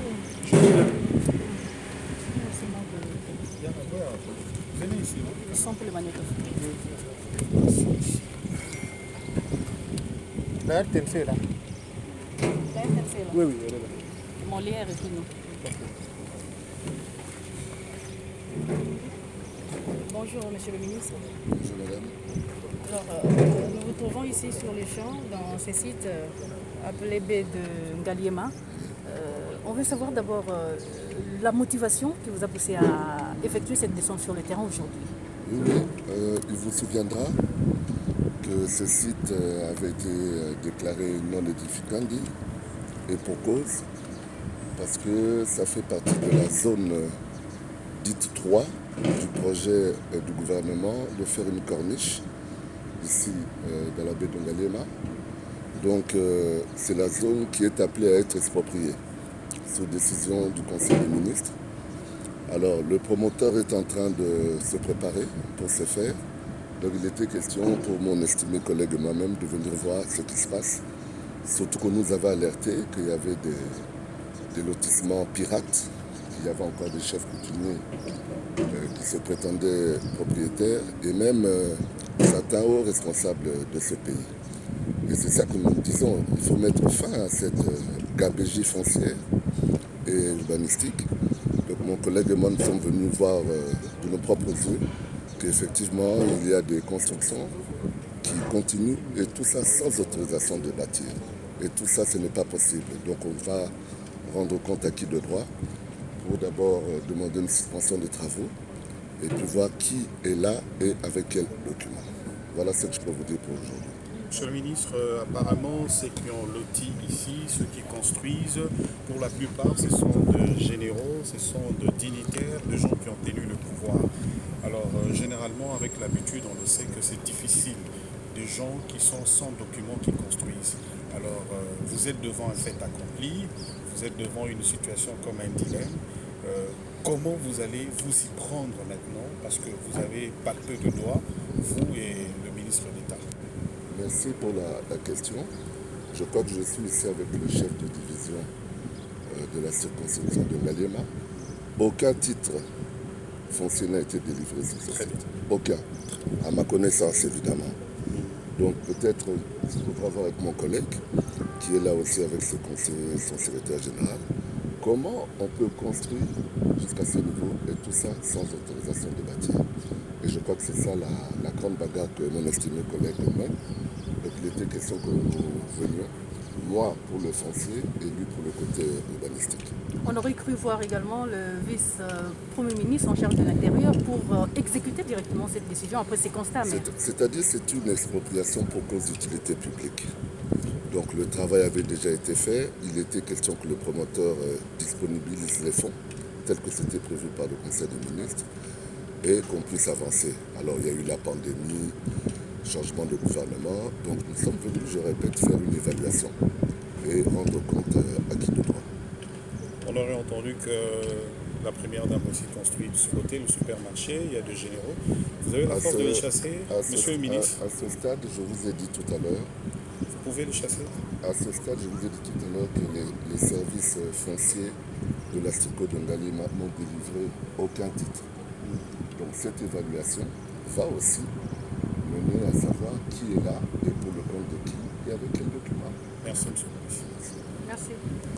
Je suis là. Venez ici. Sans pour le magnétophone. La RTNC là. La RTNC, là. Oui, oui, elle est là. Molière et tout, non. Bonjour, monsieur le ministre. Bonjour madame. Alors, nous vous trouvons ici sur les champs, dans ces sites appelés baies de Ngaliema. On veut savoir d'abord la motivation qui vous a poussé à effectuer cette descente sur le terrain aujourd'hui. Oui, il vous souviendra que ce site avait été déclaré non édificandi et pour cause, parce que ça fait partie de la zone dite 3 du projet du gouvernement de faire une corniche ici dans la baie de Ngaliema. Donc c'est la zone qui est appelée à être expropriée sous décision du Conseil des ministres. Alors le promoteur est en train de se préparer pour ce faire. Donc il était question pour mon estimé collègue et moi-même de venir voir ce qui se passe. Surtout qu'on nous avait alerté qu'il y avait des lotissements pirates, qu'il y avait encore des chefs coutumiers qui se prétendaient propriétaires et même certains hauts responsables de ce pays. Et c'est ça que nous disons, il faut mettre fin à cette gabegie foncière et urbanistique. Donc mon collègue et moi nous sommes venus voir de nos propres yeux qu'effectivement il y a des constructions qui continuent et tout ça sans autorisation de bâtir. Et tout ça ce n'est pas possible. Donc on va rendre compte à qui de droit pour d'abord demander une suspension des travaux et puis voir qui est là et avec quel document. Voilà ce que je peux vous dire pour aujourd'hui. Monsieur le ministre, apparemment, ceux qui ont loti ici, ceux qui construisent, pour la plupart, ce sont de généraux, ce sont de dignitaires, de gens qui ont tenu le pouvoir. Alors, généralement, avec l'habitude, on le sait que c'est difficile. Des gens qui sont sans documents qui construisent. Alors, vous êtes devant un fait accompli, vous êtes devant une situation comme un dilemme. Comment vous allez vous y prendre maintenant? Parce que vous avez pas peu de doigts, vous et le ministre d'État. Merci pour la question. Je crois que je suis ici avec le chef de division de la circonscription de Ngaliema. Aucun titre foncier n'a été délivré sur ce site. Aucun. À ma connaissance, évidemment. Donc peut-être il faudra voir avec mon collègue, qui est là aussi avec son secrétaire général, comment on peut construire jusqu'à ce niveau et tout ça sans autorisation de bâtir. Et je crois que c'est ça la grande bagarre que mon estimé collègue mène. Donc il était question que nous venions, moi pour le foncier et lui pour le côté urbanistique. On aurait cru voir également le vice-premier ministre en charge de l'Intérieur pour exécuter directement cette décision après ces constats. C'est-à-dire c'est une expropriation pour cause d'utilité publique. Donc le travail avait déjà été fait. Il était question que le promoteur disponibilise les fonds tels que c'était prévu par le Conseil des ministres et qu'on puisse avancer. Alors il y a eu la pandémie, changement de gouvernement. Donc nous sommes venus, je répète, faire une évaluation et rendre compte à qui de droit. On aurait entendu que la première dame aussi construit de ce côté, le supermarché, il y a des généraux. Vous avez la force de les chasser, monsieur le ministre? À ce stade, je vous ai dit tout à l'heure. Vous pouvez les chasser? À ce stade, je vous ai dit tout à l'heure que les services fonciers de la STICO de Ngaliema n'ont délivré aucun titre. Donc cette évaluation va aussi mener à savoir qui est là et pour le compte de qui et avec quel document. Merci, monsieur le ministre. Merci.